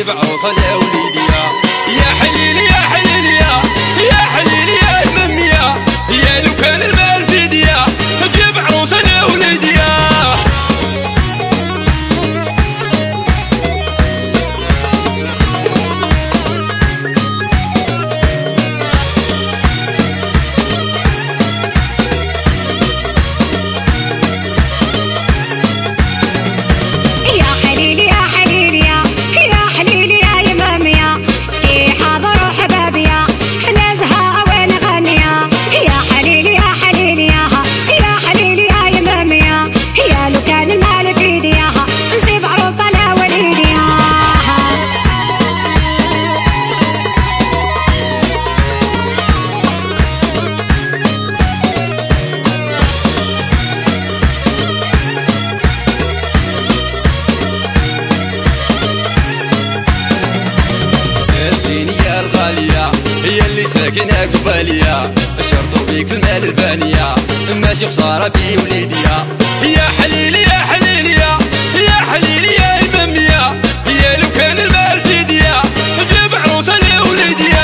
نجيب عروسة لوليدي يا حليلي يا حليلي يا حليلي يا الممية يا لو كان المال في ايديا نجيب عروسة لوليدي. هي اللي ساكنة قباليا شرطوا فيك المال الفانية ماشي خسارة في وليديا يا حليلي يا حليلي يا حليلي يا الممية هي لو كان المال في ايديا نجيب عروسة لوليديا.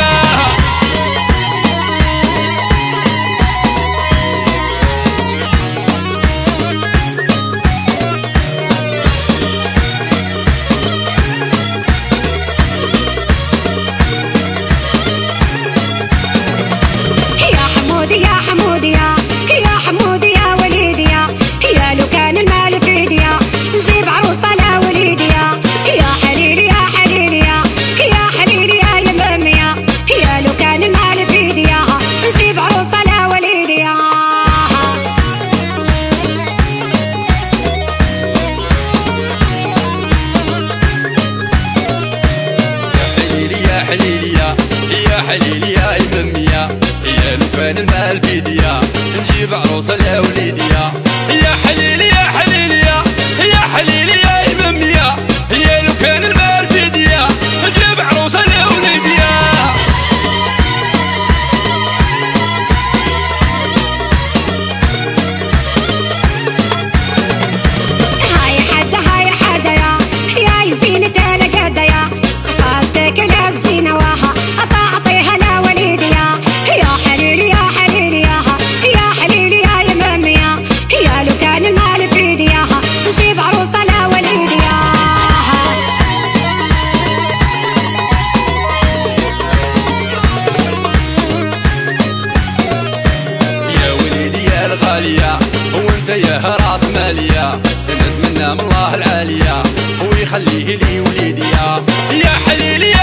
يا حمودي يا حمودي يا وليدي يا لو كان المال في ايديا نجيب عروسة لوليدي يا حليلي يا حليلي يا حليلي يا يمامية يا لو كان المال في ايديا نجيب عروسة لوليدي. يا حليلي يا حليلي يا يمامية يا لو كان المال في ايديا نجيب عروسة لوليديا يا حليلي يا حليلي يا حليلي يا يمامية يا لو كان المال في ايديا نجيب عروسة لوليديا. هاي حدا يا يزين تالك هدايا صارتك للزينة واها تعطيها لوليدي يا حليلي يا حليلي يا حليلي يا يمامية يا لو كان المال في ايديا نجيب عروسة لوليدي. يا وليدي يا الغالية وانت يا راس مالية نتمنى من الله العالية ويخليه لي وليدي يا حليلي